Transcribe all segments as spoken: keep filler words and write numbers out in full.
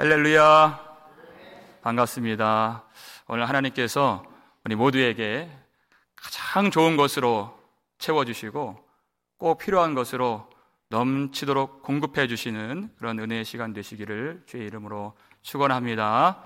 할렐루야. 반갑습니다. 오늘 하나님께서 우리 모두에게 가장 좋은 것으로 채워주시고 꼭 필요한 것으로 넘치도록 공급해 주시는 그런 은혜의 시간 되시기를 주의 이름으로 축원합니다.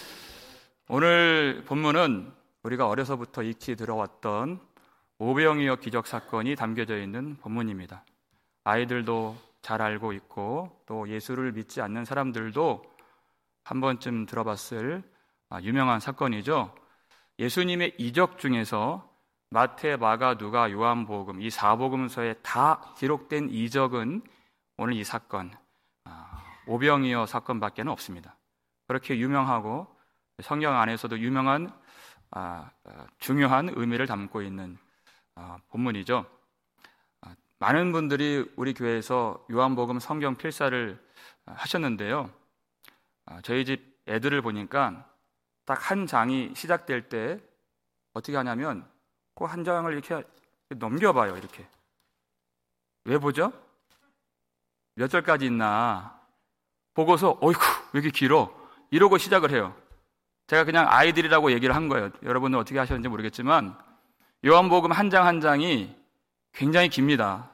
오늘 본문은 우리가 어려서부터 익히 들어왔던 오병이어 기적 사건이 담겨져 있는 본문입니다. 아이들도 잘 알고 있고 또 예수를 믿지 않는 사람들도 한 번쯤 들어봤을 유명한 사건이죠. 예수님의 이적 중에서 마태, 마가, 누가, 요한복음 이 사복음서에 다 기록된 이적은 오늘 이 사건 오병이어 사건밖에는 없습니다. 그렇게 유명하고 성경 안에서도 유명한 아, 중요한 의미를 담고 있는 아, 본문이죠. 아, 많은 분들이 우리 교회에서 요한복음 성경 필사를 하셨는데요. 아, 저희 집 애들을 보니까 딱 한 장이 시작될 때 어떻게 하냐면 그 한 장을 이렇게 넘겨봐요. 이렇게. 왜 보죠? 몇 절까지 있나 보고서 어이구 왜 이렇게 길어? 이러고 시작을 해요. 제가 그냥 아이들이라고 얘기를 한 거예요. 여러분은 어떻게 하셨는지 모르겠지만 요한복음 한 장 한 장이 굉장히 깁니다.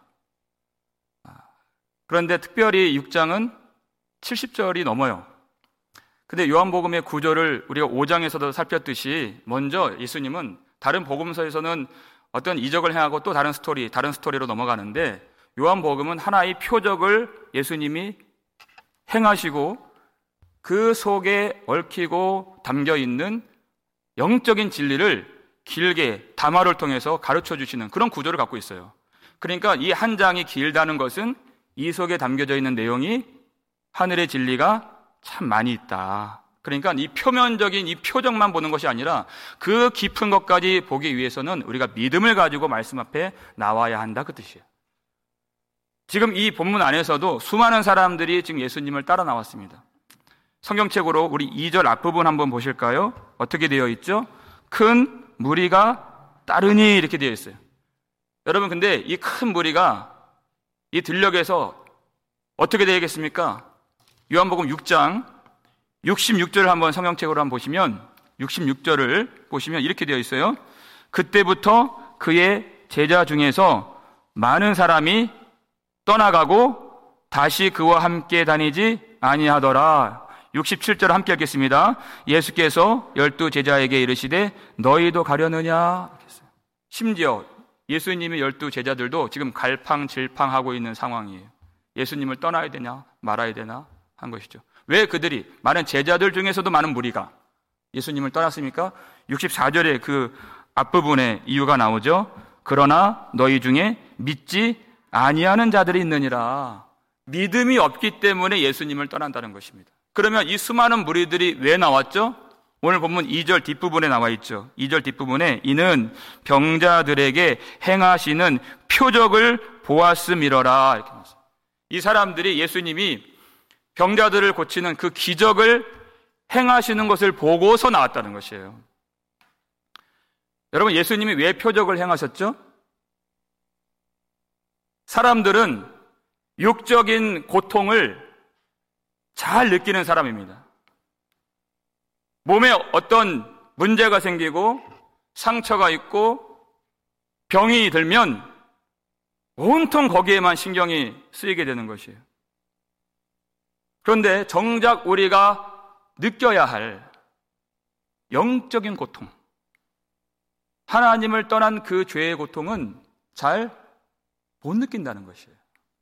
그런데 특별히 육 장은 칠십 절이 넘어요. 근데 요한복음의 구조를 우리가 오 장에서도 살폈듯이 먼저 예수님은 다른 복음서에서는 어떤 이적을 행하고 또 다른 스토리, 다른 스토리로 넘어가는데 요한복음은 하나의 표적을 예수님이 행하시고 그 속에 얽히고 담겨있는 영적인 진리를 길게 담화를 통해서 가르쳐 주시는 그런 구조를 갖고 있어요. 그러니까 이 한 장이 길다는 것은 이 속에 담겨져 있는 내용이 하늘의 진리가 참 많이 있다. 그러니까 이 표면적인 이 표적만 보는 것이 아니라 그 깊은 것까지 보기 위해서는 우리가 믿음을 가지고 말씀 앞에 나와야 한다 그 뜻이에요. 지금 이 본문 안에서도 수많은 사람들이 지금 예수님을 따라 나왔습니다. 성경책으로 우리 이 절 앞부분 한번 보실까요? 어떻게 되어 있죠? 큰 무리가 따르니 이렇게 되어 있어요. 여러분 근데 이 큰 무리가 이 들녘에서 어떻게 되겠습니까? 요한복음 육 장 육십육 절을 한번 성경책으로 한번 보시면 육십육 절을 보시면 이렇게 되어 있어요. 그때부터 그의 제자 중에서 많은 사람이 떠나가고 다시 그와 함께 다니지 아니하더라. 육십칠 절 함께 읽겠습니다. 예수께서 열두 제자에게 이르시되 너희도 가려느냐? 심지어 예수님의 열두 제자들도 지금 갈팡질팡하고 있는 상황이에요. 예수님을 떠나야 되냐 말아야 되나 한 것이죠. 왜 그들이 많은 제자들 중에서도 많은 무리가 예수님을 떠났습니까? 육십사 절에 그 앞부분에 이유가 나오죠. 그러나 너희 중에 믿지 아니하는 자들이 있느니라. 믿음이 없기 때문에 예수님을 떠난다는 것입니다. 그러면 이 수많은 무리들이 왜 나왔죠? 오늘 본문 이 절 뒷부분에 나와 있죠. 이 절 뒷부분에 이는 병자들에게 행하시는 표적을 보았음이러라 이렇게 나왔어요. 이 사람들이 예수님이 병자들을 고치는 그 기적을 행하시는 것을 보고서 나왔다는 것이에요. 여러분 예수님이 왜 표적을 행하셨죠? 사람들은 육적인 고통을 잘 느끼는 사람입니다. 몸에 어떤 문제가 생기고 상처가 있고 병이 들면 온통 거기에만 신경이 쓰이게 되는 것이에요. 그런데 정작 우리가 느껴야 할 영적인 고통, 하나님을 떠난 그 죄의 고통은 잘 못 느낀다는 것이에요.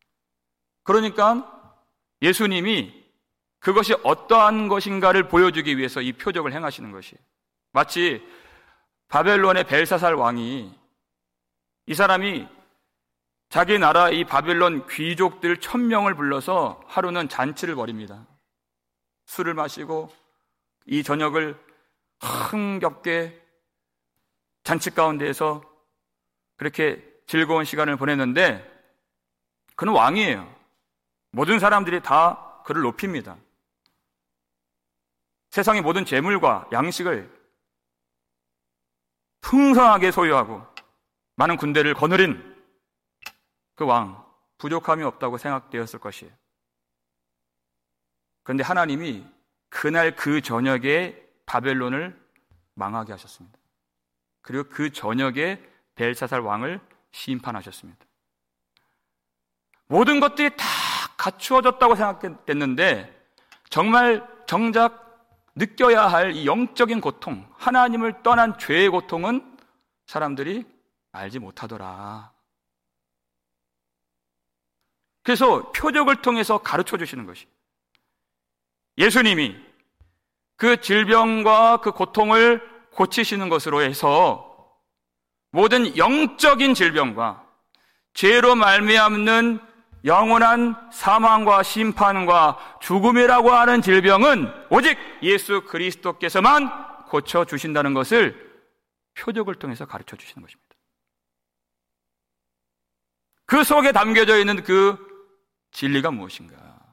그러니까 예수님이 그것이 어떠한 것인가를 보여주기 위해서 이 표적을 행하시는 것이에요. 마치 바벨론의 벨사살 왕이 이 사람이 자기 나라 이 바벨론 귀족들 천 명을 불러서 하루는 잔치를 벌입니다. 술을 마시고 이 저녁을 흥겹게 잔치 가운데에서 그렇게 즐거운 시간을 보냈는데 그는 왕이에요. 모든 사람들이 다 그를 높입니다. 세상의 모든 재물과 양식을 풍성하게 소유하고 많은 군대를 거느린 그 왕, 부족함이 없다고 생각되었을 것이에요. 그런데 하나님이 그날 그 저녁에 바벨론을 망하게 하셨습니다. 그리고 그 저녁에 벨사살 왕을 심판하셨습니다. 모든 것들이 다 갖추어졌다고 생각됐는데 정말 정작 느껴야 할 이 영적인 고통, 하나님을 떠난 죄의 고통은 사람들이 알지 못하더라. 그래서 표적을 통해서 가르쳐 주시는 것이, 예수님이 그 질병과 그 고통을 고치시는 것으로 해서 모든 영적인 질병과 죄로 말미암는 영원한 사망과 심판과 죽음이라고 하는 질병은 오직 예수 그리스도께서만 고쳐주신다는 것을 표적을 통해서 가르쳐 주시는 것입니다. 그 속에 담겨져 있는 그 진리가 무엇인가?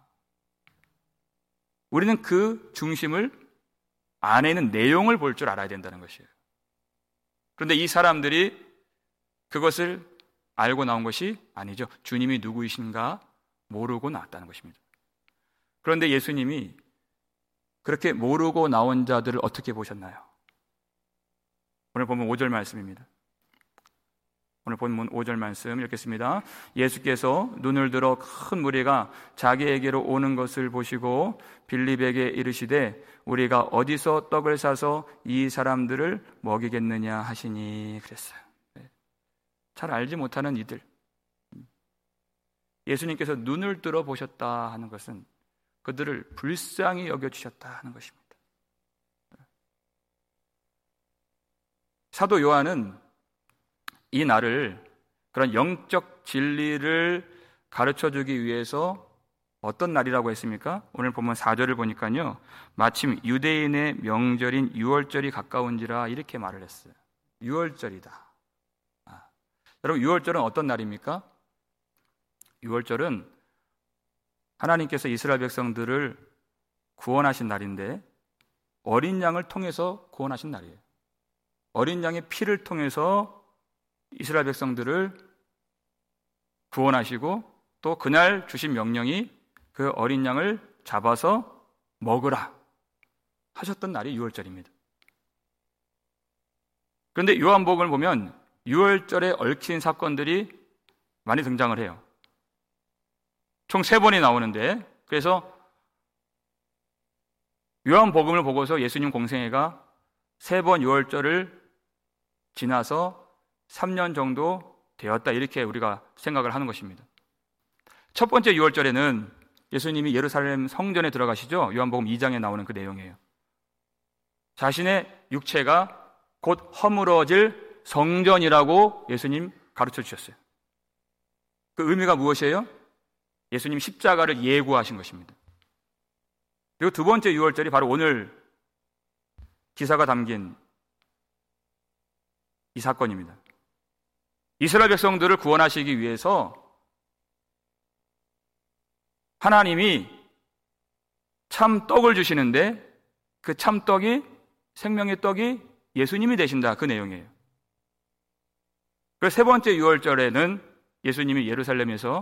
우리는 그 중심을, 안에 있는 내용을 볼 줄 알아야 된다는 것이에요. 그런데 이 사람들이 그것을 알고 나온 것이 아니죠. 주님이 누구이신가 모르고 나왔다는 것입니다. 그런데 예수님이 그렇게 모르고 나온 자들을 어떻게 보셨나요? 오늘 보면 오 절 말씀입니다. 오늘 본문 오 절 말씀 읽겠습니다. 예수께서 눈을 들어 큰 무리가 자기에게로 오는 것을 보시고 빌립에게 이르시되 우리가 어디서 떡을 사서 이 사람들을 먹이겠느냐 하시니 그랬어요. 잘 알지 못하는 이들, 예수님께서 눈을 들어 보셨다 하는 것은 그들을 불쌍히 여겨주셨다 하는 것입니다. 사도 요한은 이 날을, 그런 영적 진리를 가르쳐주기 위해서 어떤 날이라고 했습니까? 오늘 보면 사 절을 보니까요, 마침 유대인의 명절인 유월절이 가까운지라 이렇게 말을 했어요. 유월절이다. 아, 여러분, 유월절은 어떤 날입니까? 유월절은 하나님께서 이스라엘 백성들을 구원하신 날인데 어린 양을 통해서 구원하신 날이에요. 어린 양의 피를 통해서 이스라엘 백성들을 구원하시고 또 그날 주신 명령이 그 어린 양을 잡아서 먹으라 하셨던 날이 유월절입니다. 그런데 요한복음을 보면 유월절에 얽힌 사건들이 많이 등장을 해요. 총 세 번이 나오는데, 그래서 요한복음을 보고서 예수님 공생애가 세 번 유월절을 지나서 삼 년 정도 되었다, 이렇게 우리가 생각을 하는 것입니다. 첫 번째 유월절에는 예수님이 예루살렘 성전에 들어가시죠. 요한복음 이 장에 나오는 그 내용이에요. 자신의 육체가 곧 허물어질 성전이라고 예수님 가르쳐 주셨어요. 그 의미가 무엇이에요? 예수님 십자가를 예고하신 것입니다. 그리고 두 번째 유월절이 바로 오늘 기사가 담긴 이 사건입니다. 이스라엘 백성들을 구원하시기 위해서 하나님이 참 떡을 주시는데 그 참 떡이, 생명의 떡이 예수님이 되신다, 그 내용이에요. 그래서 세 번째 유월절에는 예수님이 예루살렘에서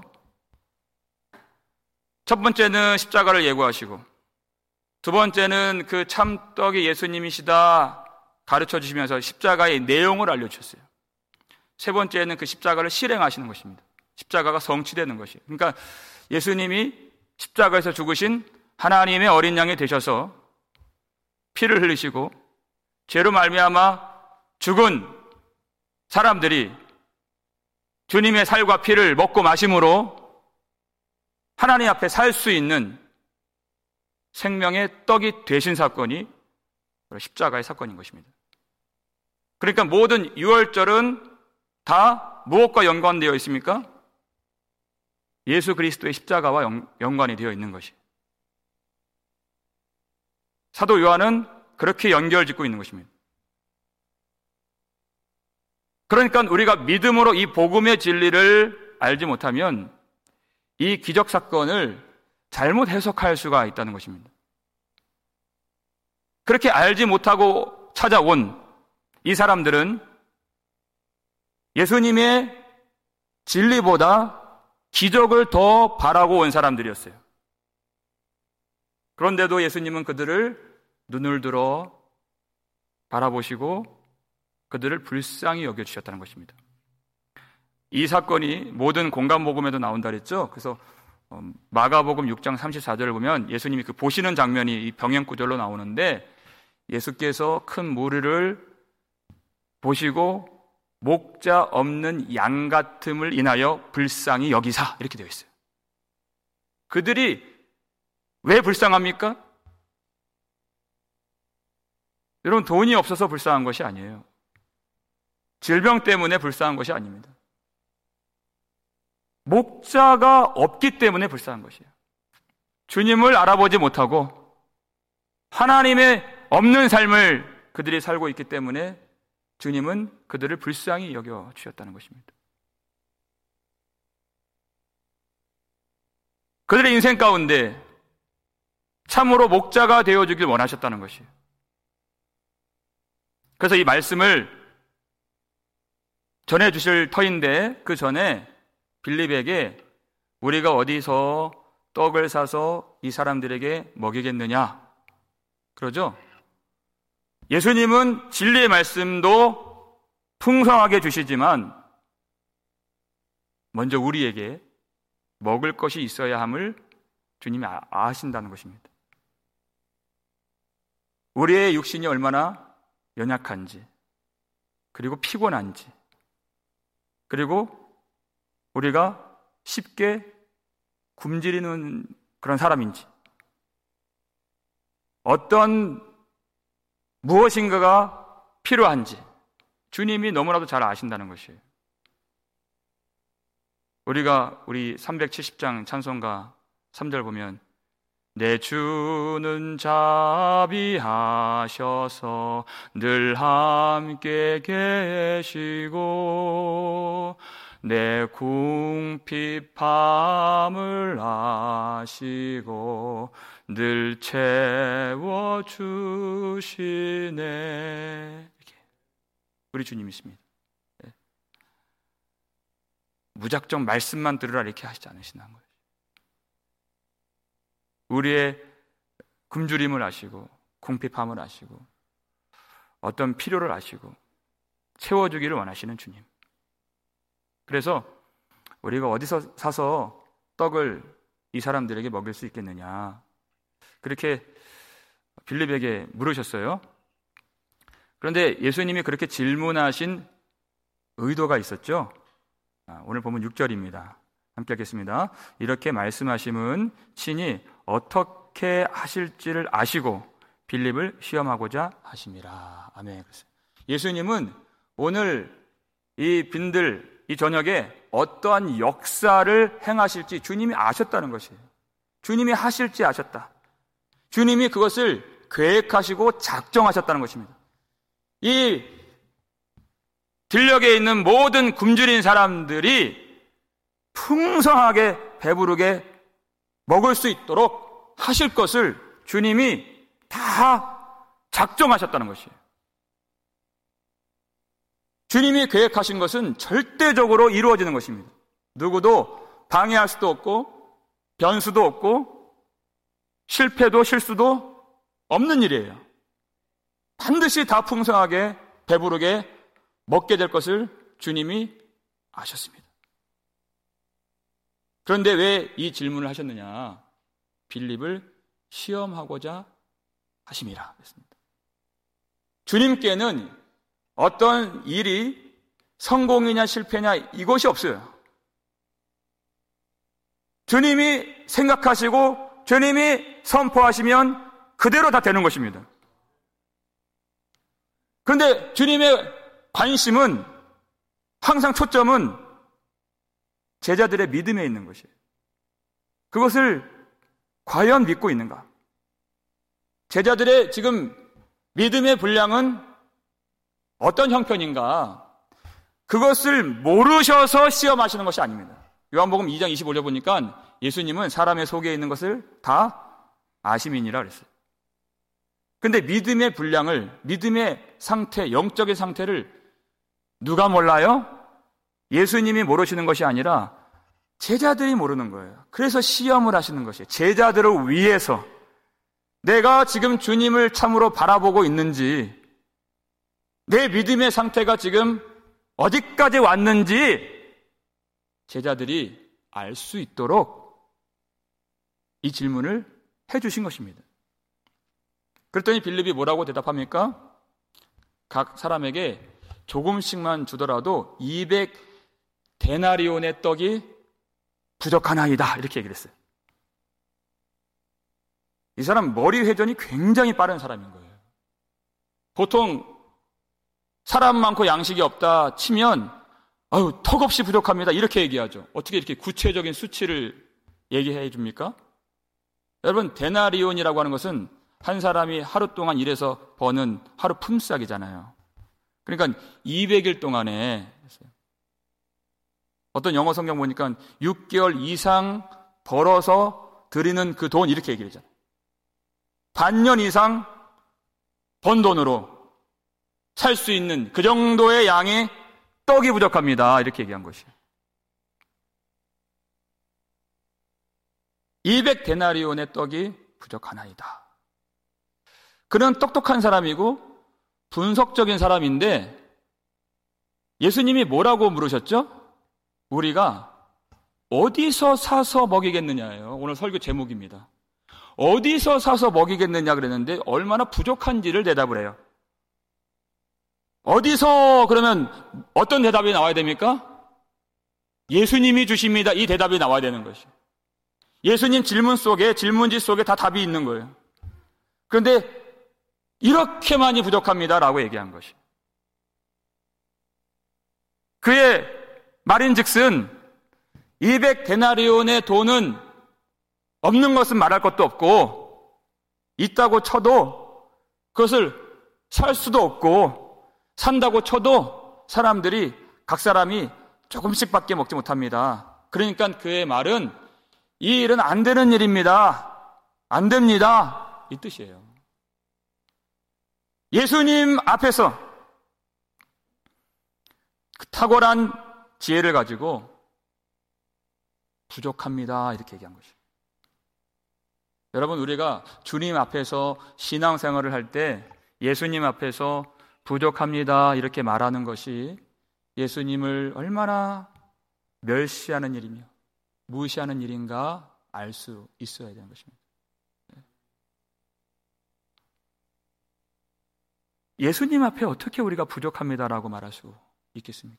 첫 번째는 십자가를 예고하시고 두 번째는 그 참떡이 예수님이시다 가르쳐 주시면서 십자가의 내용을 알려주셨어요. 세 번째는 그 십자가를 실행하시는 것입니다. 십자가가 성취되는 것이에요. 그러니까 예수님이 십자가에서 죽으신 하나님의 어린 양이 되셔서 피를 흘리시고 죄로 말미암아 죽은 사람들이 주님의 살과 피를 먹고 마심으로 하나님 앞에 살 수 있는 생명의 떡이 되신 사건이 바로 십자가의 사건인 것입니다. 그러니까 모든 유월절은 다 무엇과 연관되어 있습니까? 예수 그리스도의 십자가와 연, 연관이 되어 있는 것이. 사도 요한은 그렇게 연결짓고 있는 것입니다. 그러니까 우리가 믿음으로 이 복음의 진리를 알지 못하면 이 기적 사건을 잘못 해석할 수가 있다는 것입니다. 그렇게 알지 못하고 찾아온 이 사람들은 예수님의 진리보다 기적을 더 바라고 온 사람들이었어요. 그런데도 예수님은 그들을 눈을 들어 바라보시고 그들을 불쌍히 여겨주셨다는 것입니다. 이 사건이 모든 공감복음에도 나온다 그랬죠. 그래서 마가복음 육 장 삼십사 절을 보면 예수님이 그 보시는 장면이 이 병행구절로 나오는데, 예수께서 큰 무리를 보시고 목자 없는 양 같음을 인하여 불쌍히 여기사, 이렇게 되어 있어요. 그들이 왜 불쌍합니까? 여러분, 돈이 없어서 불쌍한 것이 아니에요. 질병 때문에 불쌍한 것이 아닙니다. 목자가 없기 때문에 불쌍한 것이에요. 주님을 알아보지 못하고 하나님의 없는 삶을 그들이 살고 있기 때문에 주님은 그들을 불쌍히 여겨 주셨다는 것입니다. 그들의 인생 가운데 참으로 목자가 되어주길 원하셨다는 것이에요. 그래서 이 말씀을 전해주실 터인데, 그 전에 빌립에게 우리가 어디서 떡을 사서 이 사람들에게 먹이겠느냐 그러죠. 예수님은 진리의 말씀도 풍성하게 주시지만 먼저 우리에게 먹을 것이 있어야 함을 주님이 아신다는 것입니다. 우리의 육신이 얼마나 연약한지, 그리고 피곤한지, 그리고 우리가 쉽게 굶주리는 그런 사람인지, 어떤 무엇인가가 필요한지 주님이 너무나도 잘 아신다는 것이에요. 우리가 우리 삼백칠십 장 찬송가 삼 절 보면, 내 주는 자비하셔서 늘 함께 계시고 내 궁핍함을 아시고 늘 채워주시네. 이렇게 우리 주님이십니다. 네. 무작정 말씀만 들으라 이렇게 하시지 않으시는 거예요. 우리의 굶주림을 아시고 궁핍함을 아시고 어떤 필요를 아시고 채워주기를 원하시는 주님. 그래서 우리가 어디서 사서 떡을 이 사람들에게 먹일 수 있겠느냐, 그렇게 빌립에게 물으셨어요. 그런데 예수님이 그렇게 질문하신 의도가 있었죠. 오늘 보면 육 절입니다. 함께 하겠습니다. 이렇게 말씀하심은 친히 어떻게 하실지를 아시고 빌립을 시험하고자 하심이라. 아멘. 예수님은 오늘 이 빈들 이 저녁에 어떠한 역사를 행하실지 주님이 아셨다는 것이에요. 주님이 하실지 아셨다. 주님이 그것을 계획하시고 작정하셨다는 것입니다. 이 들녘에 있는 모든 굶주린 사람들이 풍성하게 배부르게 먹을 수 있도록 하실 것을 주님이 다 작정하셨다는 것이에요. 주님이 계획하신 것은 절대적으로 이루어지는 것입니다. 누구도 방해할 수도 없고 변수도 없고 실패도 실수도 없는 일이에요. 반드시 다 풍성하게 배부르게 먹게 될 것을 주님이 아셨습니다. 그런데 왜 이 질문을 하셨느냐? 빌립을 시험하고자 하심이라 했습니다. 주님께는 어떤 일이 성공이냐 실패냐 이것이 없어요. 주님이 생각하시고 주님이 선포하시면 그대로 다 되는 것입니다. 그런데 주님의 관심은, 항상 초점은 제자들의 믿음에 있는 것이에요. 그것을 과연 믿고 있는가? 제자들의 지금 믿음의 분량은 어떤 형편인가? 그것을 모르셔서 시험하시는 것이 아닙니다. 요한복음 이 장 이십오 절 보니까 예수님은 사람의 속에 있는 것을 다 아심이니라 그랬어요. 근데 믿음의 분량을, 믿음의 상태, 영적인 상태를 누가 몰라요? 예수님이 모르시는 것이 아니라 제자들이 모르는 거예요. 그래서 시험을 하시는 것이에요. 제자들을 위해서, 내가 지금 주님을 참으로 바라보고 있는지, 내 믿음의 상태가 지금 어디까지 왔는지 제자들이 알 수 있도록 이 질문을 해주신 것입니다. 그랬더니 빌립이 뭐라고 대답합니까? 각 사람에게 조금씩만 주더라도 이백 데나리온의 떡이 부족하나이다, 이렇게 얘기를 했어요. 이 사람 머리 회전이 굉장히 빠른 사람인 거예요. 보통 사람 많고 양식이 없다 치면 아유, 턱없이 부족합니다, 이렇게 얘기하죠. 어떻게 이렇게 구체적인 수치를 얘기해 줍니까? 여러분, 데나리온이라고 하는 것은 한 사람이 하루 동안 일해서 버는 하루 품삯이잖아요. 그러니까 이백 일 동안에, 어떤 영어 성경 보니까 육 개월 이상 벌어서 드리는 그 돈, 이렇게 얘기를 하잖아요. 반년 이상 번 돈으로 살 수 있는 그 정도의 양의 떡이 부족합니다, 이렇게 얘기한 것이에요. 이백 데나리온의 떡이 부족하나이다. 그는 똑똑한 사람이고 분석적인 사람인데 예수님이 뭐라고 물으셨죠? 우리가 어디서 사서 먹이겠느냐예요. 오늘 설교 제목입니다. 어디서 사서 먹이겠느냐 그랬는데 얼마나 부족한지를 대답을 해요. 어디서, 그러면 어떤 대답이 나와야 됩니까? 예수님이 주십니다, 이 대답이 나와야 되는 것이에요. 예수님 질문 속에, 질문지 속에 다 답이 있는 거예요. 그런데 이렇게 많이 부족합니다라고 얘기한 것이에요. 그의 말인즉슨 이백 데나리온의 돈은 없는 것은 말할 것도 없고, 있다고 쳐도 그것을 살 수도 없고, 산다고 쳐도 사람들이, 각 사람이 조금씩밖에 먹지 못합니다. 그러니까 그의 말은 이 일은 안 되는 일입니다, 안 됩니다, 이 뜻이에요. 예수님 앞에서 그 탁월한 지혜를 가지고 부족합니다, 이렇게 얘기한 것이에요. 여러분, 우리가 주님 앞에서 신앙생활을 할 때 예수님 앞에서 부족합니다, 이렇게 말하는 것이 예수님을 얼마나 멸시하는 일이며 무시하는 일인가 알 수 있어야 되는 것입니다. 예수님 앞에 어떻게 우리가 부족합니다라고 말할 수 있겠습니까?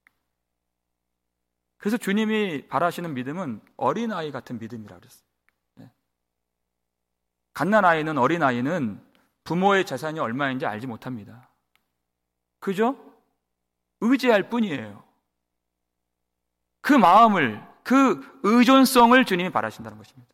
그래서 주님이 바라시는 믿음은 어린아이 같은 믿음이라고 그랬어요. 갓난아이는, 어린아이는 부모의 재산이 얼마인지 알지 못합니다. 그죠? 의지할 뿐이에요. 그 마음을, 그 의존성을 주님이 바라신다는 것입니다.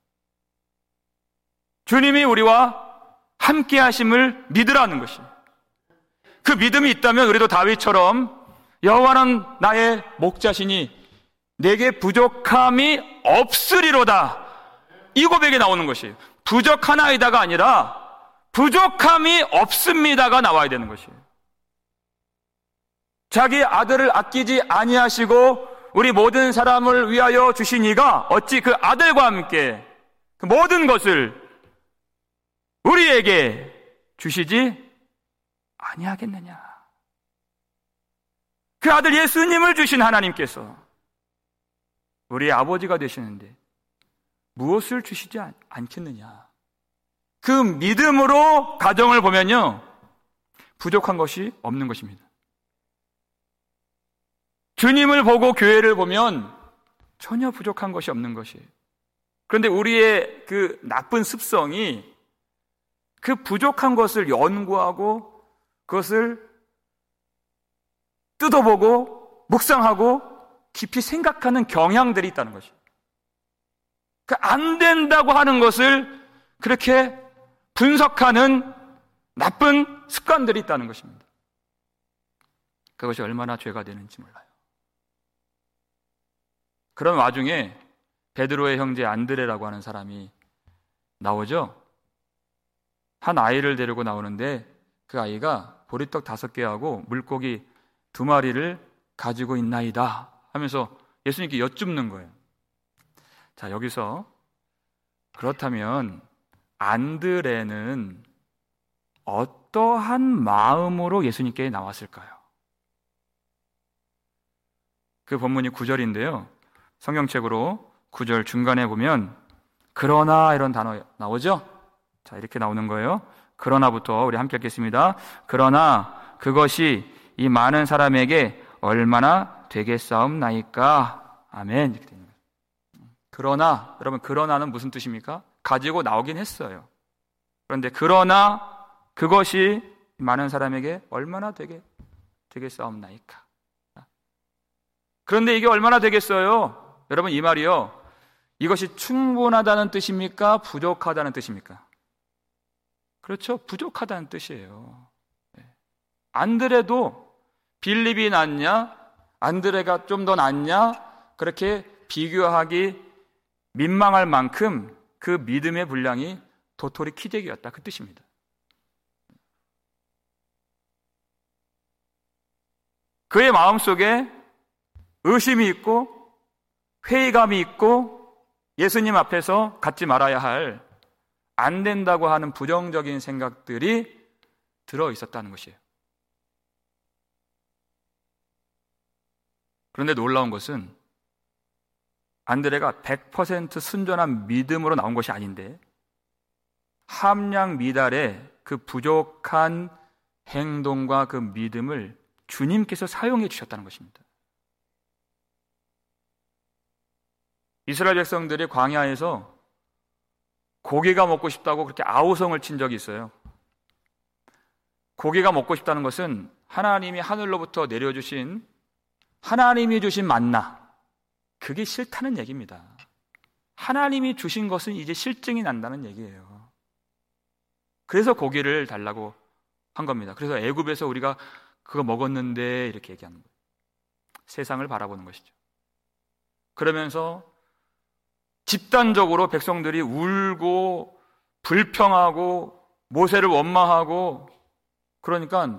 주님이 우리와 함께 하심을 믿으라는 것입니다. 그 믿음이 있다면 우리도 다윗처럼 여호와는 나의 목자시니 내게 부족함이 없으리로다, 이 고백이 나오는 것이에요. 부족하나이다가 아니라 부족함이 없습니다가 나와야 되는 것이에요. 자기 아들을 아끼지 아니하시고 우리 모든 사람을 위하여 주신 이가 어찌 그 아들과 함께 그 모든 것을 우리에게 주시지 아니하겠느냐. 그 아들 예수님을 주신 하나님께서 우리의 아버지가 되시는데 무엇을 주시지 않겠느냐. 그 믿음으로 가정을 보면요, 부족한 것이 없는 것입니다. 주님을 보고 교회를 보면 전혀 부족한 것이 없는 것이에요. 그런데 우리의 그 나쁜 습성이 그 부족한 것을 연구하고 그것을 뜯어보고 묵상하고 깊이 생각하는 경향들이 있다는 것이에요. 그 안 된다고 하는 것을 그렇게 분석하는 나쁜 습관들이 있다는 것입니다. 그것이 얼마나 죄가 되는지 몰라요. 그런 와중에 베드로의 형제 안드레라고 하는 사람이 나오죠. 한 아이를 데리고 나오는데 그 아이가 보리떡 다섯 개하고 물고기 두 마리를 가지고 있나이다 하면서 예수님께 여쭙는 거예요. 자, 여기서 그렇다면 안드레는 어떠한 마음으로 예수님께 나왔을까요? 그 본문이 구 절인데요. 성경책으로 구 절 중간에 보면 그러나 이런 단어 나오죠? 자, 이렇게 나오는 거예요. 그러나부터 우리 함께 읽겠습니다. 그러나 그것이 이 많은 사람에게 얼마나 되겠사옵나이까. 아멘. 이렇게 됩니다. 그러나, 여러분, 그러나는 무슨 뜻입니까? 가지고 나오긴 했어요. 그런데 그러나 그것이 많은 사람에게 얼마나 되게 되겠사옵나이까. 그런데 이게 얼마나 되겠어요? 여러분, 이 말이요, 이것이 충분하다는 뜻입니까? 부족하다는 뜻입니까? 그렇죠, 부족하다는 뜻이에요. 안드레도 빌립이 낫냐, 안드레가 좀 더 낫냐, 그렇게 비교하기 민망할 만큼 그 믿음의 분량이 도토리 키재기였다, 그 뜻입니다. 그의 마음속에 의심이 있고 회의감이 있고 예수님 앞에서 갖지 말아야 할 안 된다고 하는 부정적인 생각들이 들어 있었다는 것이에요. 그런데 놀라운 것은 안드레가 백 퍼센트 순전한 믿음으로 나온 것이 아닌데 함량 미달의 그 부족한 행동과 그 믿음을 주님께서 사용해 주셨다는 것입니다. 이스라엘 백성들이 광야에서 고기가 먹고 싶다고 그렇게 아우성을 친 적이 있어요. 고기가 먹고 싶다는 것은 하나님이 하늘로부터 내려주신, 하나님이 주신 만나, 그게 싫다는 얘기입니다. 하나님이 주신 것은 이제 실증이 난다는 얘기예요. 그래서 고기를 달라고 한 겁니다. 그래서 애굽에서 우리가 그거 먹었는데 이렇게 얘기하는 거예요. 세상을 바라보는 것이죠. 그러면서 집단적으로 백성들이 울고 불평하고 모세를 원망하고, 그러니까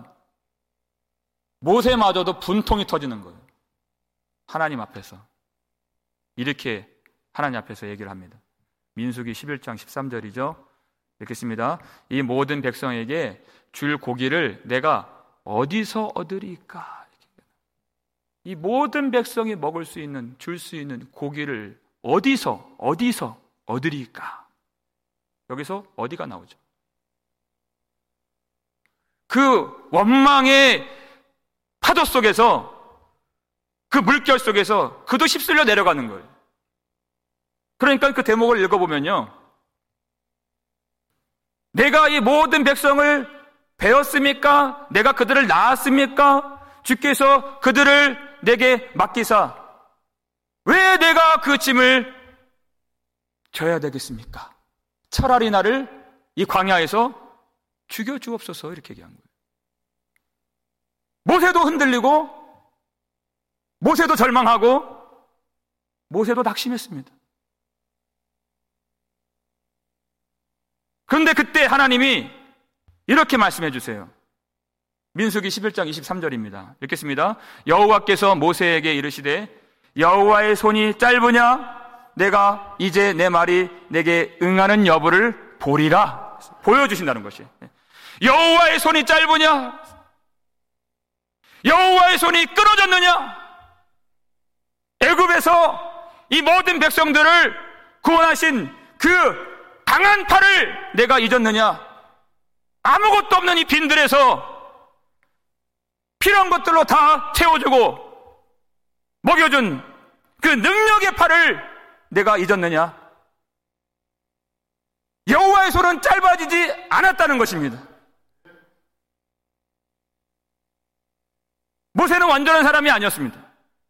모세마저도 분통이 터지는 거예요. 하나님 앞에서. 이렇게 하나님 앞에서 얘기를 합니다. 민수기 십일 장 십삼 절이죠. 읽겠습니다. 이 모든 백성에게 줄 고기를 내가 어디서 얻으리까? 이 모든 백성이 먹을 수 있는, 줄 수 있는 고기를 어디서, 어디서 얻으리까? 여기서 어디가 나오죠? 그 원망의 파도 속에서, 그 물결 속에서 그도 휩쓸려 내려가는 거예요. 그러니까 그 대목을 읽어보면요, 내가 이 모든 백성을 배웠습니까? 내가 그들을 낳았습니까? 주께서 그들을 내게 맡기사 왜 내가 그 짐을 져야 되겠습니까? 차라리 나를 이 광야에서 죽여주옵소서, 이렇게 얘기한 거예요. 모세도 흔들리고 모세도 절망하고 모세도 낙심했습니다. 그런데 그때 하나님이 이렇게 말씀해 주세요. 민수기 십일 장 이십삼 절입니다. 읽겠습니다. 여호와께서 모세에게 이르시되 여호와의 손이 짧으냐? 내가 이제 내 말이 내게 응하는 여부를 보리라. 보여주신다는 것이. 여호와의 손이 짧으냐? 여호와의 손이 끊어졌느냐? 애굽에서 이 모든 백성들을 구원하신 그 강한 팔을 내가 잊었느냐? 아무것도 없는 이 빈들에서 필요한 것들로 다 채워주고 먹여준 그 능력의 팔을 내가 잊었느냐? 여호와의 손은 짧아지지 않았다는 것입니다. 모세는 완전한 사람이 아니었습니다.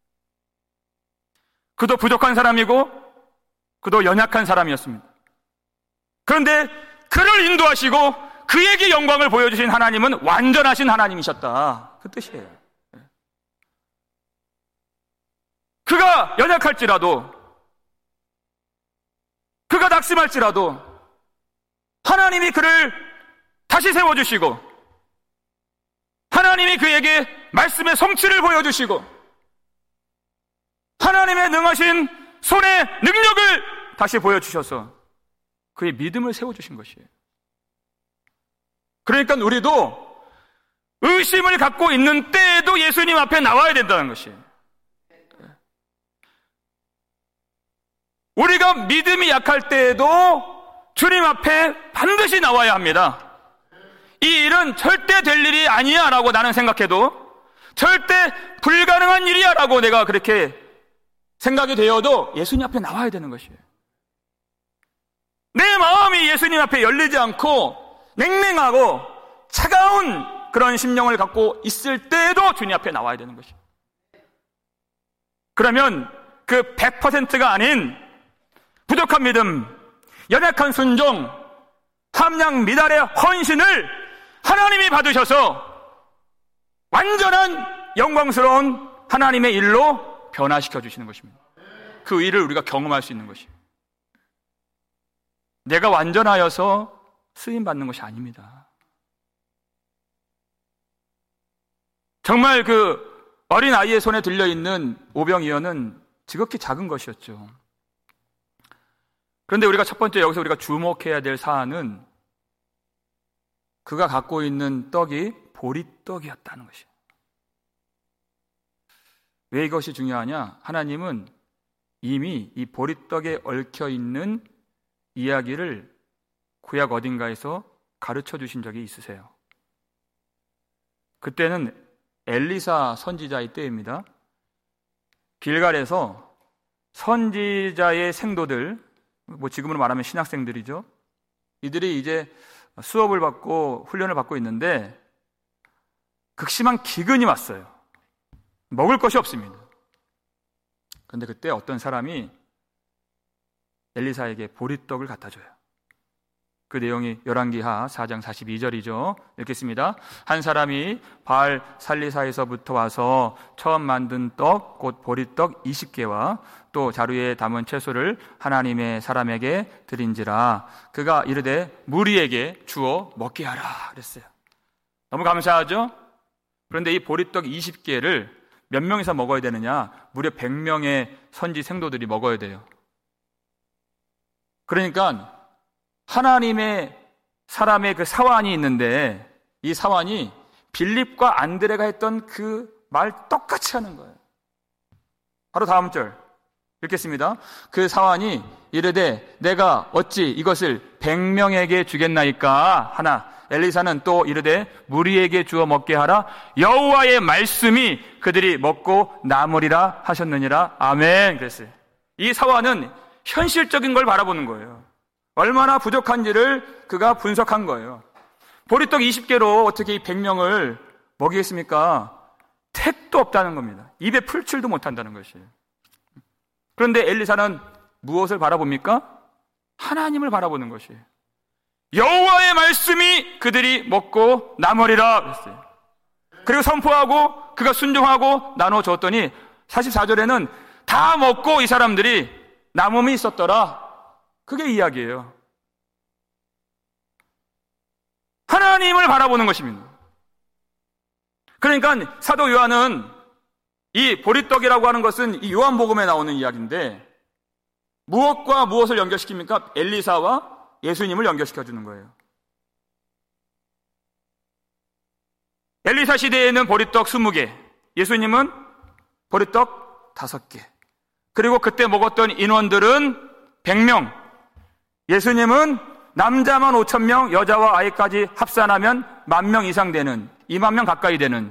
그도 부족한 사람이고 그도 연약한 사람이었습니다. 그런데 그를 인도하시고 그에게 영광을 보여주신 하나님은 완전하신 하나님이셨다, 그 뜻이에요. 그가 연약할지라도, 그가 낙심할지라도 하나님이 그를 다시 세워주시고 하나님이 그에게 말씀의 성취를 보여주시고 하나님의 능하신 손의 능력을 다시 보여주셔서 그의 믿음을 세워주신 것이에요. 그러니까 우리도 의심을 갖고 있는 때에도 예수님 앞에 나와야 된다는 것이에요. 우리가 믿음이 약할 때에도 주님 앞에 반드시 나와야 합니다. 이 일은 절대 될 일이 아니야 라고 나는 생각해도, 절대 불가능한 일이야 라고 내가 그렇게 생각이 되어도 예수님 앞에 나와야 되는 것이에요. 내 마음이 예수님 앞에 열리지 않고 냉랭하고 차가운 그런 심령을 갖고 있을 때에도 주님 앞에 나와야 되는 것이에요. 그러면 그 백 퍼센트가 아닌 부족한 믿음, 연약한 순종, 함량 미달의 헌신을 하나님이 받으셔서 완전한 영광스러운 하나님의 일로 변화시켜 주시는 것입니다. 그 일을 우리가 경험할 수 있는 것이에요. 내가 완전하여서 쓰임받는 것이 아닙니다. 정말 그 어린 아이의 손에 들려있는 오병이어는 지극히 작은 것이었죠. 그런데 우리가 첫 번째 여기서 우리가 주목해야 될 사안은 그가 갖고 있는 떡이 보리떡이었다는 것이에요. 왜 이것이 중요하냐? 하나님은 이미 이 보리떡에 얽혀있는 이야기를 구약 어딘가에서 가르쳐 주신 적이 있으세요. 그때는 엘리사 선지자의 때입니다. 길갈에서 선지자의 생도들, 뭐 지금으로 말하면 신학생들이죠. 이들이 이제 수업을 받고 훈련을 받고 있는데 극심한 기근이 왔어요. 먹을 것이 없습니다. 그런데 그때 어떤 사람이 엘리사에게 보리떡을 갖다 줘요. 그 내용이 열왕기하 사 장 사십이 절이죠. 읽겠습니다. 한 사람이 바알 살리사에서부터 와서 처음 만든 떡, 곧 보리떡 이십 개와 또 자루에 담은 채소를 하나님의 사람에게 드린지라. 그가 이르되 무리에게 주어 먹게 하라 그랬어요. 너무 감사하죠? 그런데 이 보리떡 이십 개를 몇 명이서 먹어야 되느냐? 무려 백 명의 선지 생도들이 먹어야 돼요. 그러니까 하나님의 사람의 그 사환이 있는데 이 사환이 빌립과 안드레가 했던 그 말 똑같이 하는 거예요. 바로 다음 절 읽겠습니다. 그 사환이 이르되 내가 어찌 이것을 백 명에게 주겠나이까 하나, 엘리사는 또 이르되 무리에게 주어 먹게 하라. 여호와의 말씀이 그들이 먹고 남으리라 하셨느니라. 아멘. 그랬어요. 이 사환은 현실적인 걸 바라보는 거예요. 얼마나 부족한지를 그가 분석한 거예요. 보리떡 이십 개로 어떻게 이 백 명을 먹이겠습니까? 택도 없다는 겁니다. 입에 풀칠도 못한다는 것이에요. 그런데 엘리사는 무엇을 바라봅니까? 하나님을 바라보는 것이에요. 여호와의 말씀이 그들이 먹고 남으리라 그랬어요. 그리고 선포하고 그가 순종하고 나눠줬더니 사십사 절에는 다 먹고 이 사람들이 남음이 있었더라. 그게 이야기예요. 하나님을 바라보는 것입니다. 그러니까 사도 요한은 이 보리떡이라고 하는 것은 이 요한복음에 나오는 이야기인데 무엇과 무엇을 연결시킵니까? 엘리사와 예수님을 연결시켜주는 거예요. 엘리사 시대에는 보리떡 스무 개, 예수님은 보리떡 다섯 개. 그리고 그때 먹었던 인원들은 백 명, 예수님은 남자만 오천 명, 여자와 아이까지 합산하면 만 명 이상 되는, 이만 명 가까이 되는.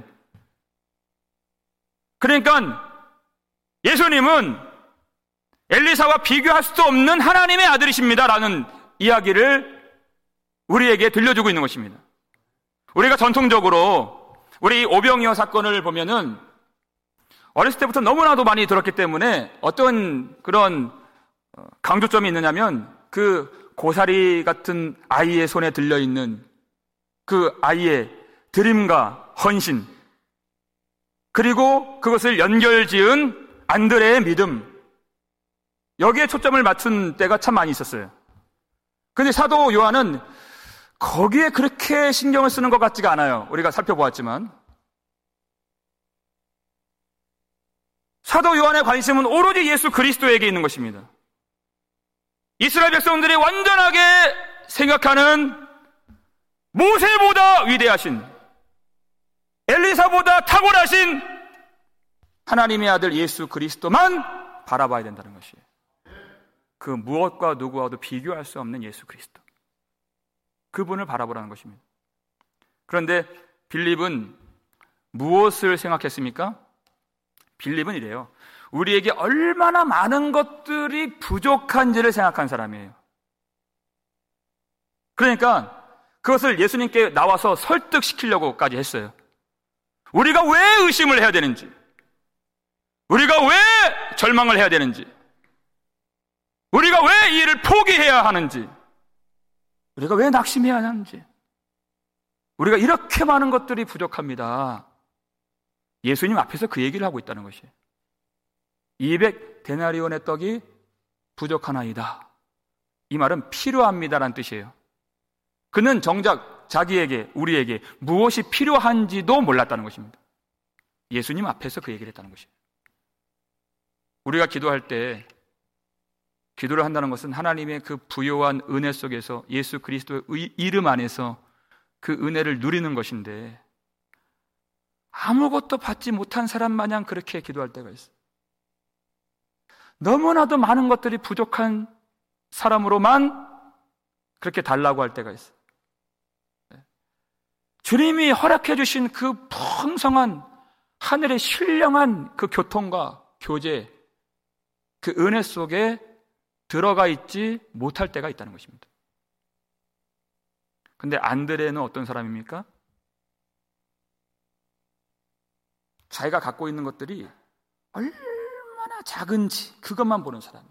그러니까 예수님은 엘리사와 비교할 수도 없는 하나님의 아들이십니다라는 이야기를 우리에게 들려주고 있는 것입니다. 우리가 전통적으로 우리 오병이어 사건을 보면은 어렸을 때부터 너무나도 많이 들었기 때문에 어떤 그런 강조점이 있느냐면 그 고사리 같은 아이의 손에 들려있는 그 아이의 드림과 헌신, 그리고 그것을 연결지은 안드레의 믿음, 여기에 초점을 맞춘 때가 참 많이 있었어요. 근데 사도 요한은 거기에 그렇게 신경을 쓰는 것 같지가 않아요. 우리가 살펴보았지만 사도 요한의 관심은 오로지 예수 그리스도에게 있는 것입니다. 이스라엘 백성들이 완전하게 생각하는 모세보다 위대하신, 엘리사보다 탁월하신 하나님의 아들 예수 그리스도만 바라봐야 된다는 것이에요. 그 무엇과 누구와도 비교할 수 없는 예수 그리스도, 그분을 바라보라는 것입니다. 그런데 빌립은 무엇을 생각했습니까? 빌립은 이래요. 우리에게 얼마나 많은 것들이 부족한지를 생각한 사람이에요. 그러니까 그것을 예수님께 나와서 설득시키려고까지 했어요. 우리가 왜 의심을 해야 되는지, 우리가 왜 절망을 해야 되는지, 우리가 왜 이 일을 포기해야 하는지, 우리가 왜 낙심해야 하는지, 우리가 이렇게 많은 것들이 부족합니다. 예수님 앞에서 그 얘기를 하고 있다는 것이에요. 이백 데나리온의 떡이 부족하나이다. 이 말은 필요합니다라는 뜻이에요. 그는 정작 자기에게, 우리에게 무엇이 필요한지도 몰랐다는 것입니다. 예수님 앞에서 그 얘기를 했다는 것이에요. 우리가 기도할 때, 기도를 한다는 것은 하나님의 그 부요한 은혜 속에서 예수 그리스도의 이름 안에서 그 은혜를 누리는 것인데, 아무것도 받지 못한 사람 마냥 그렇게 기도할 때가 있어요. 너무나도 많은 것들이 부족한 사람으로만 그렇게 달라고 할 때가 있어요. 주님이 허락해 주신 그 풍성한 하늘의 신령한 그 교통과 교제, 그 은혜 속에 들어가 있지 못할 때가 있다는 것입니다. 근데 안드레는 어떤 사람입니까? 자기가 갖고 있는 것들이 얼마나 작은지 그것만 보는 사람이에요.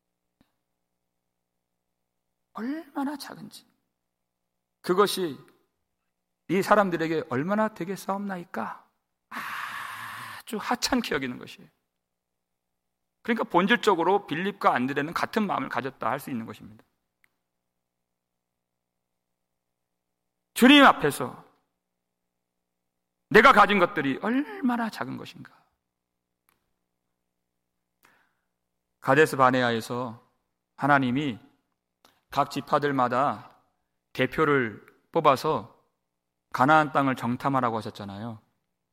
얼마나 작은지 그것이 이 사람들에게 얼마나 되겠사옵나이까? 아주 하찮게 여기는 것이에요. 그러니까 본질적으로 빌립과 안드레는 같은 마음을 가졌다 할 수 있는 것입니다. 주님 앞에서 내가 가진 것들이 얼마나 작은 것인가. 가데스 바네아에서 하나님이 각 지파들마다 대표를 뽑아서 가나안 땅을 정탐하라고 하셨잖아요.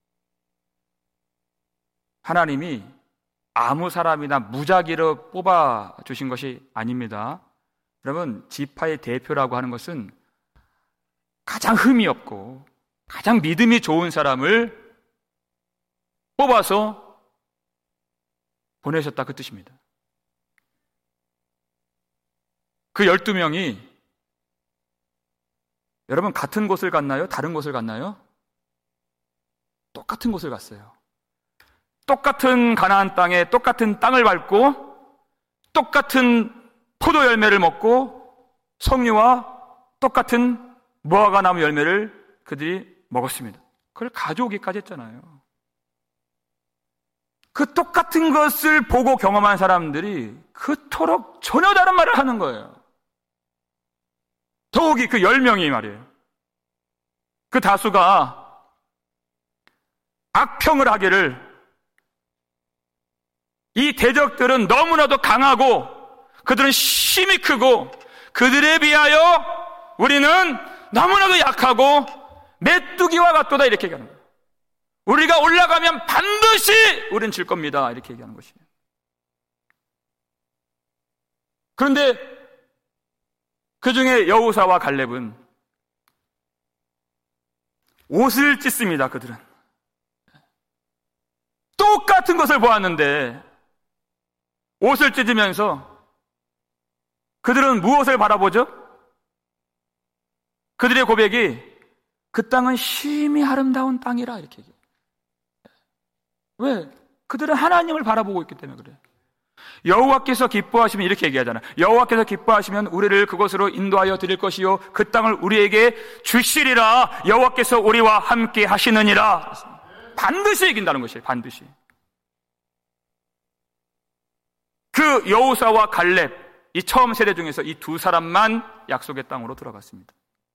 하나님이 아무 사람이나 무작위로 뽑아주신 것이 아닙니다. 여러분, 지파의 대표라고 하는 것은 가장 흠이 없고 가장 믿음이 좋은 사람을 뽑아서 보내셨다, 그 뜻입니다. 그 열두 명이 여러분 같은 곳을 갔나요? 다른 곳을 갔나요? 똑같은 곳을 갔어요. 똑같은 가나안 땅에 똑같은 땅을 밟고 똑같은 포도 열매를 먹고 석류와 똑같은 무화과 나무 열매를 그들이 먹었습니다. 그걸 가져오기까지 했잖아요. 그 똑같은 것을 보고 경험한 사람들이 그토록 전혀 다른 말을 하는 거예요. 더욱이 그 열 명이 말이에요. 그 다수가 악평을 하기를, 이 대적들은 너무나도 강하고 그들은 힘이 크고 그들에 비하여 우리는 너무나도 약하고 메뚜기와 같도다, 이렇게 얘기하는 거예요. 우리가 올라가면 반드시 우리는 질 겁니다, 이렇게 얘기하는 것이에요. 그런데 그 중에 여호사와 갈렙은 옷을 찢습니다. 그들은 똑같은 것을 보았는데 옷을 찢으면서 그들은 무엇을 바라보죠? 그들의 고백이 그 땅은 심히 아름다운 땅이라, 이렇게 얘기해요. 왜? 그들은 하나님을 바라보고 있기 때문에 그래요. 여호와께서 기뻐하시면 이렇게 얘기하잖아요. 여호와께서 기뻐하시면 우리를 그곳으로 인도하여 드릴 것이요 그 땅을 우리에게 주시리라. 여호와께서 우리와 함께 하시느니라. 반드시 이긴다는 것이에요. 반드시. 그 여호사와 갈렙, 이 처음 세대 중에서 이 두 사람만 약속의 땅으로 들어갔습니다.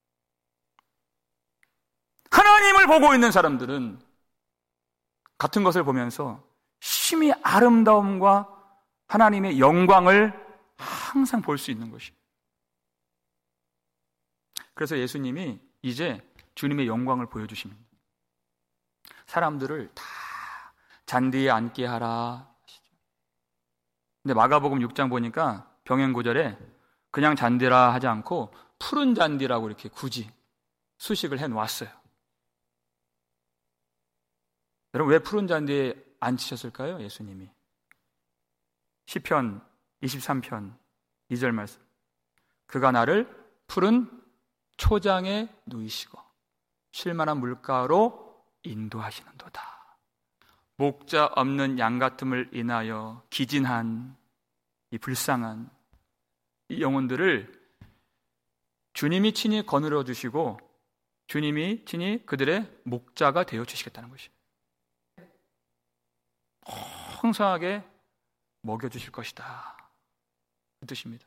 하나님을 보고 있는 사람들은 같은 것을 보면서 심히 아름다움과 하나님의 영광을 항상 볼 수 있는 것이에요. 그래서 예수님이 이제 주님의 영광을 보여주십니다. 사람들을 다 잔디에 앉게 하라 하시죠. 근데 마가복음 육 장 보니까 병행 구절에 그냥 잔디라 하지 않고 푸른 잔디라고 이렇게 굳이 수식을 해 놓았어요. 여러분, 왜 푸른 잔디에 앉히셨을까요? 예수님이. 시편 이십삼 편 이 절 말씀. 그가 나를 푸른 초장에 누이시고 쉴만한 물가로 인도하시는도다. 목자 없는 양 같음을 인하여 기진한 이 불쌍한 이 영혼들을 주님이 친히 거느려 주시고 주님이 친히 그들의 목자가 되어 주시겠다는 것이에요. 풍성하게 먹여주실 것이다, 그 뜻입니다.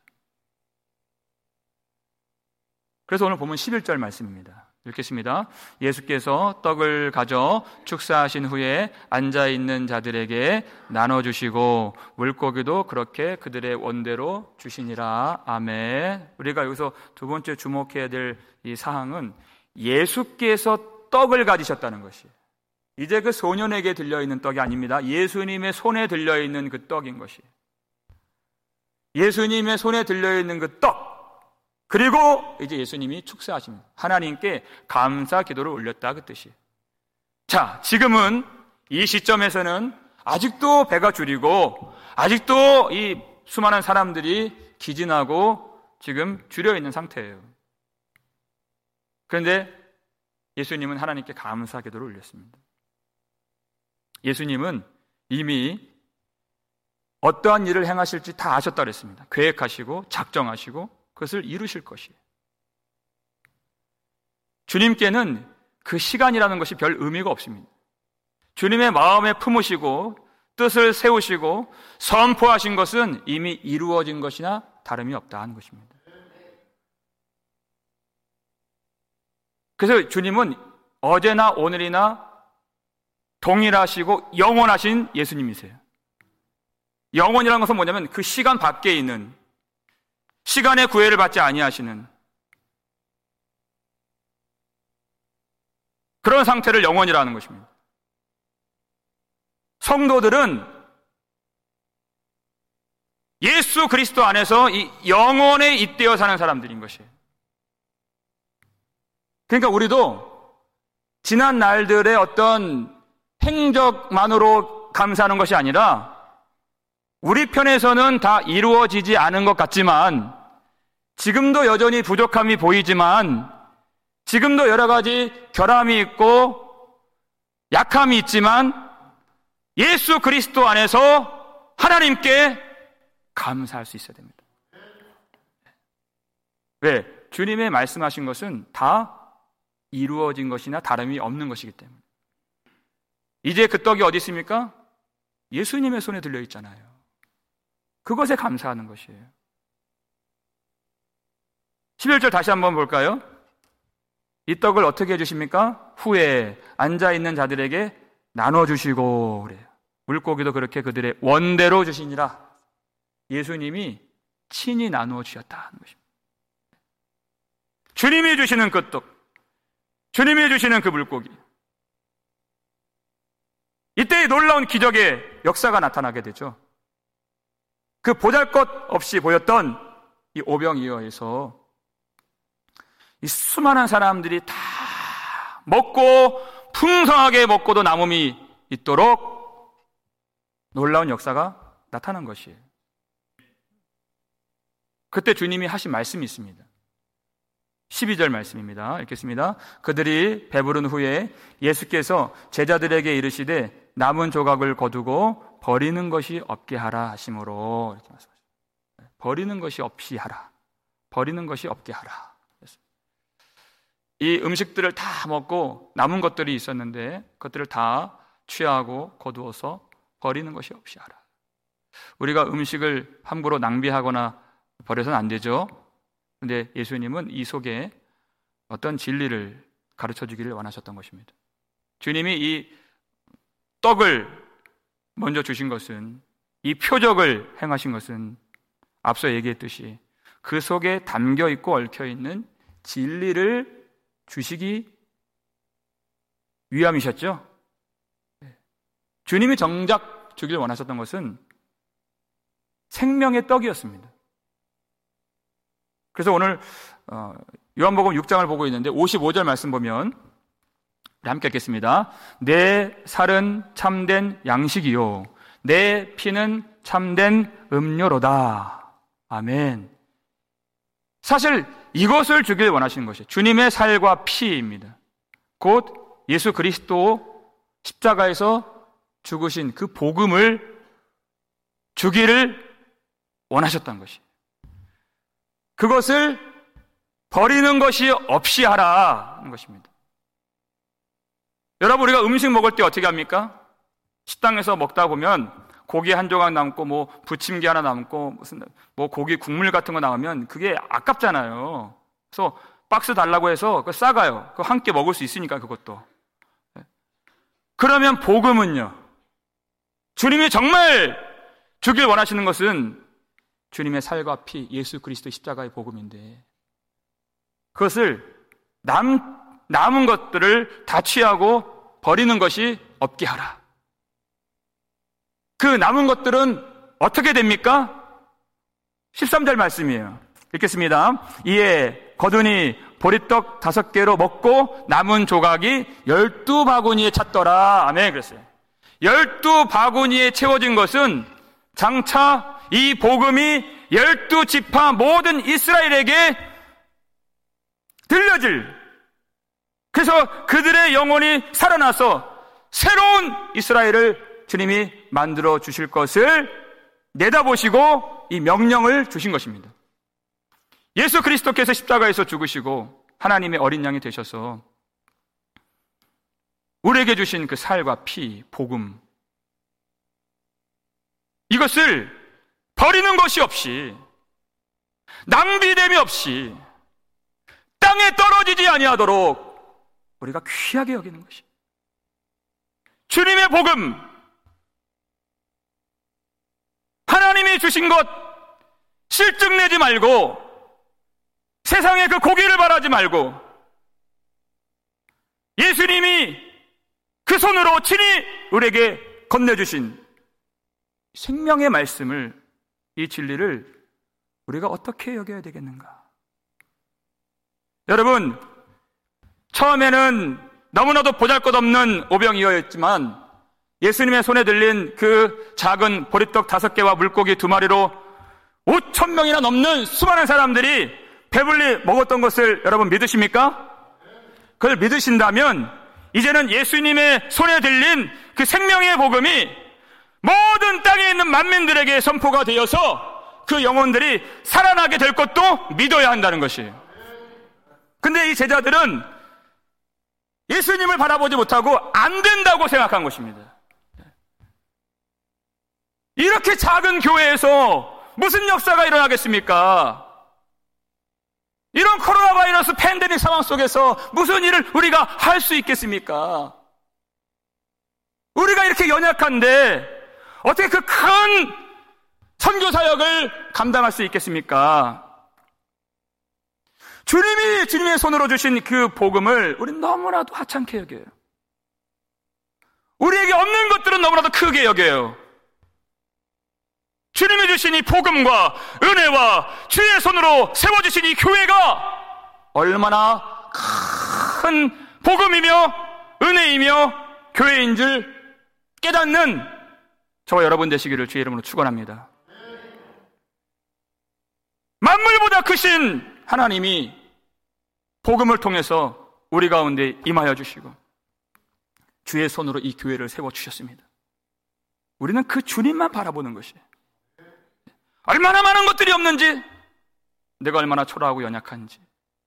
그래서 오늘 보면 십일 절 말씀입니다. 읽겠습니다. 예수께서 떡을 가져 축사하신 후에 앉아있는 자들에게 나눠주시고 물고기도 그렇게 그들의 원대로 주시니라. 아멘. 우리가 여기서 두 번째 주목해야 될 이 사항은 예수께서 떡을 가지셨다는 것이에요. 이제 그 소년에게 들려있는 떡이 아닙니다. 예수님의 손에 들려있는 그 떡인 것이에요. 예수님의 손에 들려있는 그 떡, 그리고 이제 예수님이 축사하십니다. 하나님께 감사 기도를 올렸다, 그 뜻이에요. 자, 지금은 이 시점에서는 아직도 배가 줄이고 아직도 이 수많은 사람들이 기진하고 지금 줄여 있는 상태예요. 그런데 예수님은 하나님께 감사 기도를 올렸습니다. 예수님은 이미 어떠한 일을 행하실지 다 아셨다 그랬습니다. 계획하시고 작정하시고 그것을 이루실 것이에요. 주님께는 그 시간이라는 것이 별 의미가 없습니다. 주님의 마음에 품으시고 뜻을 세우시고 선포하신 것은 이미 이루어진 것이나 다름이 없다 하는 것입니다. 그래서 주님은 어제나 오늘이나 동일하시고 영원하신 예수님이세요. 영원이라는 것은 뭐냐면 그 시간 밖에 있는, 시간의 구애를 받지 아니하시는 그런 상태를 영원이라는 것입니다. 성도들은 예수 그리스도 안에서 이 영원에 잇대어 사는 사람들인 것이에요. 그러니까 우리도 지난 날들의 어떤 행적만으로 감사하는 것이 아니라 우리 편에서는 다 이루어지지 않은 것 같지만, 지금도 여전히 부족함이 보이지만, 지금도 여러 가지 결함이 있고 약함이 있지만 예수 그리스도 안에서 하나님께 감사할 수 있어야 됩니다. 왜? 주님의 말씀하신 것은 다 이루어진 것이나 다름이 없는 것이기 때문에. 이제 그 떡이 어디 있습니까? 예수님의 손에 들려 있잖아요. 그것에 감사하는 것이에요. 십일 절 다시 한번 볼까요? 이 떡을 어떻게 해주십니까? 후에 앉아있는 자들에게 나눠주시고 그래요. 물고기도 그렇게 그들의 원대로 주시니라. 예수님이 친히 나누어 주셨다는 것입니다. 주님이 주시는 그 떡, 주님이 주시는 그 물고기, 이때 놀라운 기적의 역사가 나타나게 되죠. 그 보잘것없이 보였던 이 오병이어에서 이 수많은 사람들이 다 먹고 풍성하게 먹고도 남음이 있도록 놀라운 역사가 나타난 것이에요. 그때 주님이 하신 말씀이 있습니다. 십이 절 말씀입니다. 읽겠습니다. 그들이 배부른 후에 예수께서 제자들에게 이르시되 남은 조각을 거두고 버리는 것이 없게 하라 하심으로, 이렇게 말씀하셨습니다. 버리는 것이 없이 하라. 버리는 것이 없게 하라. 이 음식들을 다 먹고 남은 것들이 있었는데 그것들을 다 취하고 거두어서 버리는 것이 없이 하라. 우리가 음식을 함부로 낭비하거나 버려서는 안 되죠. 그런데 예수님은 이 속에 어떤 진리를 가르쳐 주기를 원하셨던 것입니다. 주님이 이 떡을 먼저 주신 것은, 이 표적을 행하신 것은 앞서 얘기했듯이 그 속에 담겨 있고 얽혀 있는 진리를 주시기 위함이셨죠. 주님이 정작 주길 원하셨던 것은 생명의 떡이었습니다. 그래서 오늘 요한복음 육 장을 보고 있는데 오십오 절 말씀 보면 함께 읽겠습니다. 내 살은 참된 양식이요 내 피는 참된 음료로다. 아멘. 사실 이것을 주길 원하시는 것이에요. 주님의 살과 피입니다. 곧 예수 그리스도 십자가에서 죽으신 그 복음을 주기를 원하셨던 것이에요. 그것을 버리는 것이 없이 하라는 것입니다. 여러분, 우리가 음식 먹을 때 어떻게 합니까? 식당에서 먹다 보면 고기 한 조각 남고 뭐 부침개 하나 남고 무슨 뭐 고기 국물 같은 거 나오면 그게 아깝잖아요. 그래서 박스 달라고 해서 그거 싸가요. 그거 함께 먹을 수 있으니까 그것도. 그러면 복음은요. 주님이 정말 주길 원하시는 것은 주님의 살과 피, 예수 그리스도 십자가의 복음인데 그것을 남, 남은 것들을 다 취하고 버리는 것이 없게 하라. 그 남은 것들은 어떻게 됩니까? 십삼 절 말씀이에요. 읽겠습니다. 이에 거두니 보리떡 다섯 개로 먹고 남은 조각이 열두 바구니에 찼더라. 아멘. 그랬어요. 열두 바구니에 채워진 것은 장차 이 복음이 열두 지파 모든 이스라엘에게 들려질, 그래서 그들의 영혼이 살아나서 새로운 이스라엘을 주님이 만들어 주실 것을 내다보시고 이 명령을 주신 것입니다. 예수 그리스도께서 십자가에서 죽으시고 하나님의 어린 양이 되셔서 우리에게 주신 그 살과 피, 복음, 이것을 버리는 것이 없이, 낭비됨이 없이 땅에 떨어지지 아니하도록 우리가 귀하게 여기는 것이 주님의 복음, 하나님이 주신 것 실증내지 말고 세상에 그 고기를 바라지 말고 예수님이 그 손으로 친히 우리에게 건네주신 생명의 말씀을, 이 진리를 우리가 어떻게 여겨야 되겠는가? 여러분, 처음에는 너무나도 보잘것없는 오병이어였지만 예수님의 손에 들린 그 작은 보리떡 다섯 개와 물고기 두 마리로 오천 명이나 넘는 수많은 사람들이 배불리 먹었던 것을 여러분 믿으십니까? 그걸 믿으신다면 이제는 예수님의 손에 들린 그 생명의 복음이 모든 땅에 있는 만민들에게 선포가 되어서 그 영혼들이 살아나게 될 것도 믿어야 한다는 것이에요. 근데 이 제자들은 예수님을 바라보지 못하고 안 된다고 생각한 것입니다. 이렇게 작은 교회에서 무슨 역사가 일어나겠습니까? 이런 코로나 바이러스 팬데믹 상황 속에서 무슨 일을 우리가 할 수 있겠습니까? 우리가 이렇게 연약한데 어떻게 그 큰 선교 사역을 감당할 수 있겠습니까? 주님이 주님의 손으로 주신 그 복음을 우리는 너무나도 하찮게 여겨요. 우리에게 없는 것들은 너무나도 크게 여겨요. 주님이 주신 이 복음과 은혜와 주의 손으로 세워주신 이 교회가 얼마나 큰 복음이며 은혜이며 교회인 줄 깨닫는 저와 여러분 되시기를 주의 이름으로 축원합니다. 만물보다 크신 하나님이 복음을 통해서 우리 가운데 임하여 주시고 주의 손으로 이 교회를 세워주셨습니다. 우리는 그 주님만 바라보는 것이에요. 얼마나 많은 것들이 없는지, 내가 얼마나 초라하고 연약한지,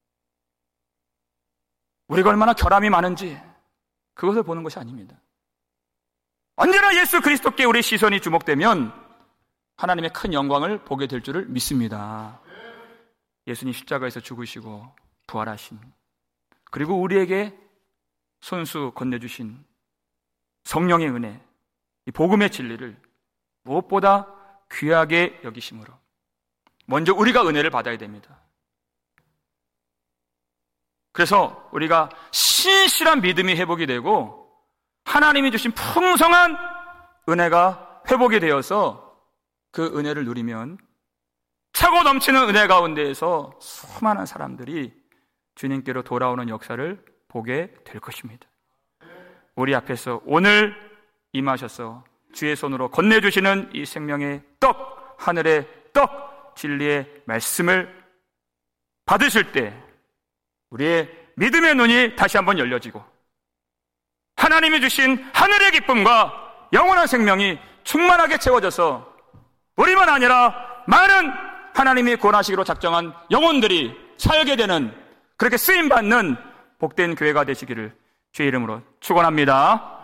우리가 얼마나 결함이 많은지 그것을 보는 것이 아닙니다. 언제나 예수 그리스도께 우리 시선이 주목되면 하나님의 큰 영광을 보게 될 줄을 믿습니다. 예수님 십자가에서 죽으시고 부활하신, 그리고 우리에게 손수 건네주신 성령의 은혜, 이 복음의 진리를 무엇보다 귀하게 여기심으로 먼저 우리가 은혜를 받아야 됩니다. 그래서 우리가 신실한 믿음이 회복이 되고 하나님이 주신 풍성한 은혜가 회복이 되어서 그 은혜를 누리면 차고 넘치는 은혜 가운데에서 수많은 사람들이 주님께로 돌아오는 역사를 보게 될 것입니다. 우리 앞에서 오늘 임하셔서 주의 손으로 건네주시는 이 생명의 떡, 하늘의 떡, 진리의 말씀을 받으실 때 우리의 믿음의 눈이 다시 한번 열려지고 하나님이 주신 하늘의 기쁨과 영원한 생명이 충만하게 채워져서 우리만 아니라 많은 하나님이 구원하시기로 작정한 영혼들이 살게 되는, 그렇게 쓰임받는 복된 교회가 되시기를 주의 이름으로 축원합니다.